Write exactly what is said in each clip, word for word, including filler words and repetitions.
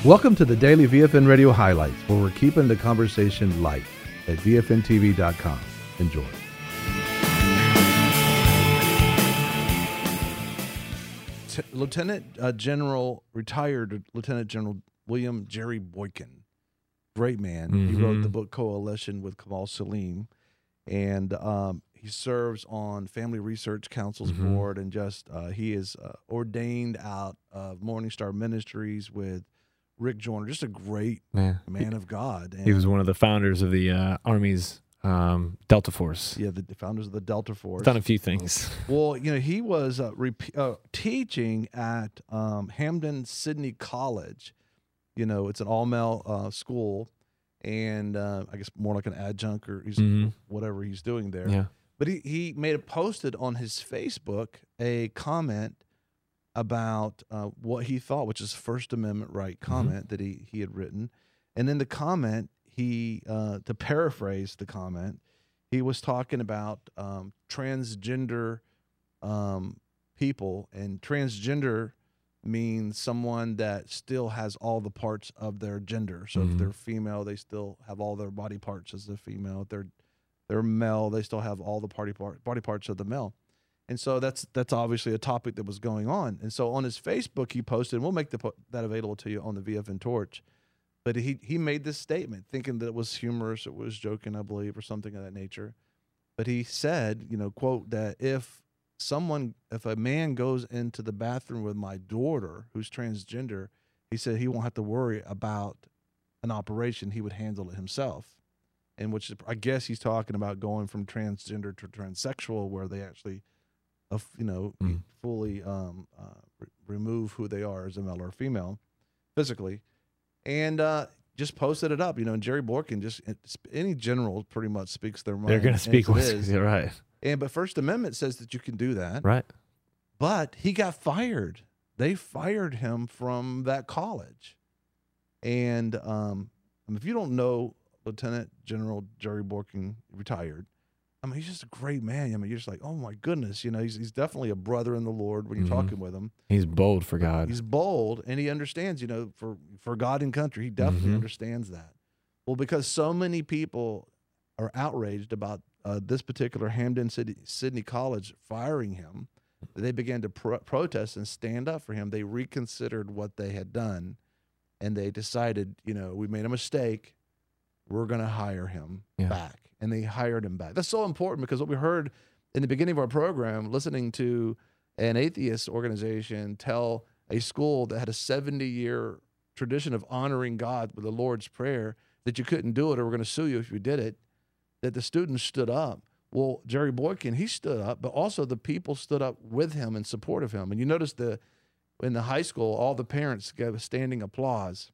Welcome to the Daily V F N Radio Highlights, where we're keeping the conversation light at V F N T V dot com. Enjoy. T- Lieutenant uh, General, retired Lieutenant General William Jerry Boykin, great man. Mm-hmm. He wrote the book Coalition with Kamal Salim, and um, he serves on Family Research Council's mm-hmm. board, and just uh, he is uh, ordained out of Morning Star Ministries with Rick Joyner, just a great man, man of God. And he was one of the founders of the uh, Army's um, Delta Force. Yeah, the founders of the Delta Force. Done a few things. Well, you know, he was uh, rep- uh, teaching at um, Hampden Sydney College. You know, it's an all-male uh, school, and uh, I guess more like an adjunct or he's, mm-hmm. whatever he's doing there. Yeah. But he, he made a posted on his Facebook a comment about uh, what he thought, which is First Amendment right comment mm-hmm. that he, he had written. And in the comment, he, uh, to paraphrase the comment, he was talking about um, transgender um, people, and transgender means someone that still has all the parts of their gender. So mm-hmm. if they're female, they still have all their body parts as a female. If they're, they're male, they still have all the party part, body parts of the male. And so that's that's obviously a topic that was going on. And so on his Facebook, he posted, and we'll make the, that available to you on the V F N Torch, but he, he made this statement thinking that it was humorous, it was joking, I believe, or something of that nature. But he said, you know, quote, that if someone, if a man goes into the bathroom with my daughter who's transgender, he said he won't have to worry about an operation. He would handle it himself. And which I guess he's talking about going from transgender to transsexual, where they actually Of, you know, mm. fully um, uh, re- remove who they are as a male or female physically, and uh, just posted it up. You know, and Jerry Boykin, just any general pretty much speaks their mind. They're going to speak what's right. And but First Amendment says that you can do that, right? But he got fired. They fired him from that college, and um, if you don't know Lieutenant General Jerry Boykin, retired. I mean, he's just a great man. I mean, you're just like, oh my goodness, you know, he's he's definitely a brother in the Lord when you're mm-hmm. talking with him. He's bold for God. He's bold, and he understands, you know, for, for God and country, he definitely mm-hmm. understands that. Well, because so many people are outraged about uh, this particular Hampden City, Sydney College firing him, they began to pro- protest and stand up for him. They reconsidered what they had done, and they decided, you know, we made a mistake. We're going to hire him yeah. back. And they hired him back. That's so important, because what we heard in the beginning of our program, listening to an atheist organization tell a school that had a seventy-year tradition of honoring God with the Lord's Prayer that you couldn't do it or we're going to sue you if you did it, that the students stood up. Well, Jerry Boykin, he stood up, but also the people stood up with him in support of him. And you notice the in the high school, all the parents gave a standing applause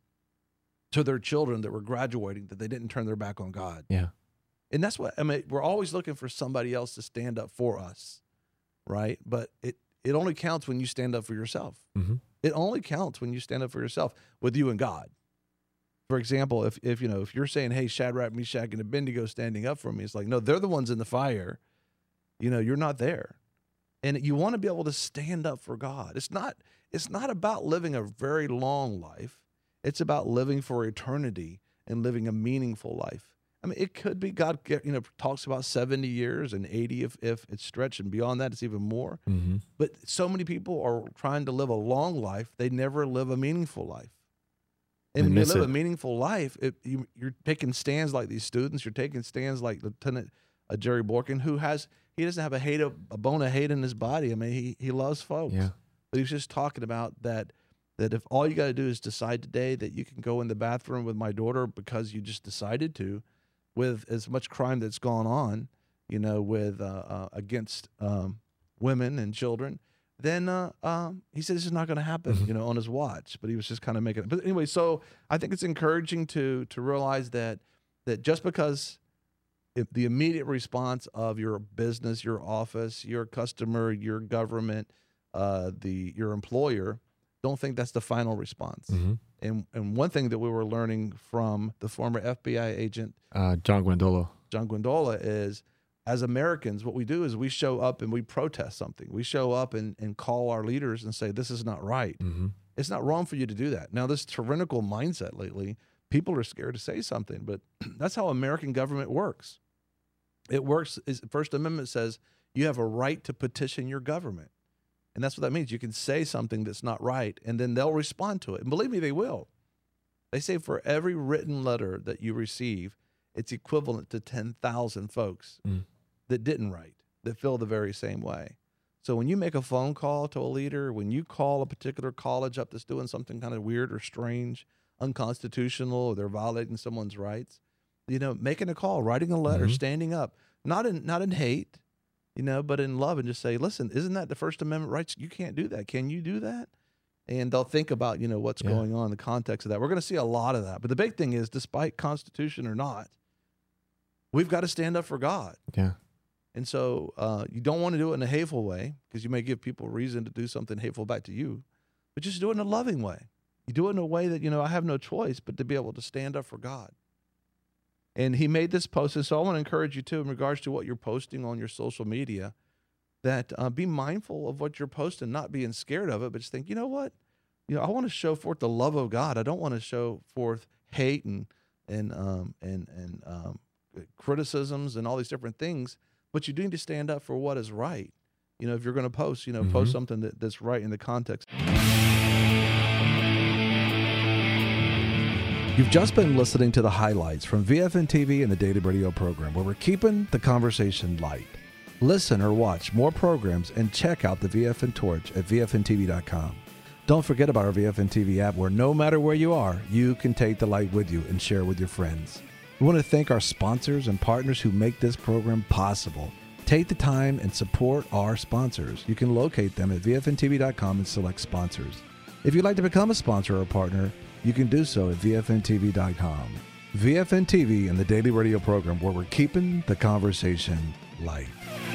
to their children that were graduating, that they didn't turn their back on God. Yeah. And that's what, I mean, we're always looking for somebody else to stand up for us, right? But it, it only counts when you stand up for yourself. Mm-hmm. It only counts when you stand up for yourself with you and God. For example, if, if you know, if you're saying, hey, Shadrach, Meshach, and Abednego standing up for me, it's like, no, they're the ones in the fire. You know, you're not there. And you want to be able to stand up for God. It's not, it's not about living a very long life. It's about living for eternity and living a meaningful life. I mean, it could be God, you know, talks about seventy years and eighty if, if it's stretched, and beyond that, it's even more. Mm-hmm. But so many people are trying to live a long life. They never live a meaningful life. And when you live it. a meaningful life, it, you, you're taking stands like these students. You're taking stands like Lieutenant uh, Jerry Boykin, who has, he doesn't have a hate, a, a bone of hate in his body. I mean, he, he loves folks. Yeah. But he was just talking about that, that if all you got to do is decide today that you can go in the bathroom with my daughter because you just decided to, with as much crime that's gone on, you know, with uh, uh, against um, women and children, then uh, um, he said this is not going to happen, mm-hmm. you know, on his watch. But he was just kind of making it. But anyway, so I think it's encouraging to to realize that that just because if the immediate response of your business, your office, your customer, your government, uh, the your employer, don't think that's the final response. Mm-hmm. And and one thing that we were learning from the former F B I agent, uh, John Guandola, John Guandola, is as Americans, what we do is we show up and we protest something. We show up and, and call our leaders and say, this is not right. Mm-hmm. It's not wrong for you to do that. Now, this tyrannical mindset lately, people are scared to say something, but that's how American government works. It works, is First Amendment says you have a right to petition your government. And that's what that means. You can say something that's not right, and then they'll respond to it. And believe me, they will. They say for every written letter that you receive, it's equivalent to ten thousand folks mm. that didn't write, that feel the very same way. So when you make a phone call to a leader, when you call a particular college up that's doing something kind of weird or strange, unconstitutional, or they're violating someone's rights, you know, making a call, writing a letter, mm-hmm. standing up, not in not in hate, you know, but in love, and just say, listen, isn't that the First Amendment rights? You can't do that. Can you do that? And they'll think about, you know, what's yeah. going on in the context of that. We're going to see a lot of that. But the big thing is, despite Constitution or not, we've got to stand up for God. Yeah. And so uh, you don't want to do it in a hateful way, because you may give people reason to do something hateful back to you, but just do it in a loving way. You do it in a way that, you know, I have no choice but to be able to stand up for God. And he made this post, and so I want to encourage you too, in regards to what you're posting on your social media, that uh, be mindful of what you're posting, not being scared of it, but just think, you know what? You know, I want to show forth the love of God. I don't want to show forth hate and and um, and and um, criticisms and all these different things. But you do need to stand up for what is right. You know, if you're going to post, you know, mm-hmm. post something that, that's right in the context. You've just been listening to the highlights from V F N T V and the Daily Radio program, where we're keeping the conversation light. Listen or watch more programs and check out the V F N Torch at V F N T V dot com. Don't forget about our V F N T V app, where no matter where you are, you can take the light with you and share with your friends. We want to thank our sponsors and partners who make this program possible. Take the time and support our sponsors. You can locate them at V F N T V dot com and select sponsors. If you'd like to become a sponsor or a partner, you can do so at V F N T V dot com. V F N T V and the Daily Radio program, where we're keeping the conversation light.